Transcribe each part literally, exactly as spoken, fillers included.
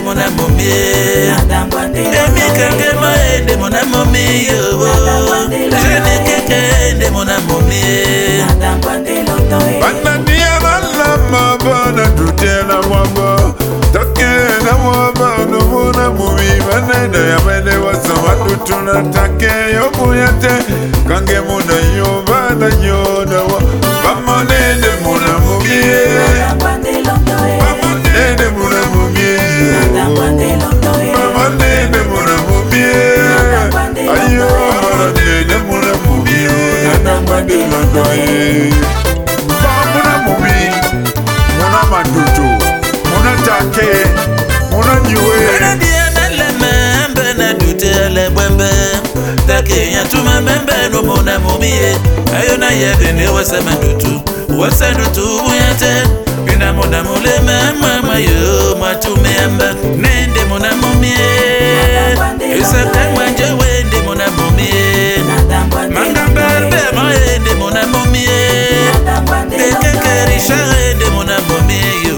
mon amomi. Emi kangema ende mon amomi yo. Je ne kende mon amomi. Banania lama bana tutela mwamba. Take na mwamba no muna mumi banana ya mene wasama tutuna take yobuyate kange muna yo bana yoda wa bamanene muna mumi. Bamanene muna mumi. Bamanene muna mumi. Ayo bamanene muna mumi. Nambande londoye. Muna mumi, muna mandutu, muna take, muna nyue. Muna dia mele membe na dute le bwembe. Take ya tuma membe no muna mumi. Ayo na yebe ne wasa mandutu, wasa dutu uyate. Bina muna mule mama yo matume amba. Nende muna mumi. Isa kama jewe nde muna mumi. Mangambarbe ma ende muna mumi. De mon amomi yo.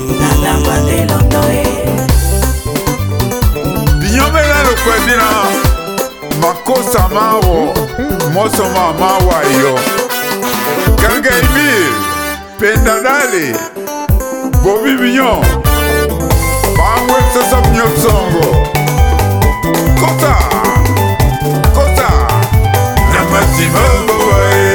Binyomela lokwendina makosa mawo moso mamawa yo. Kanga Emile Pendadale Bobi Binyon Bangwe sasa mnyopsongo Kota Kota Namatimo boy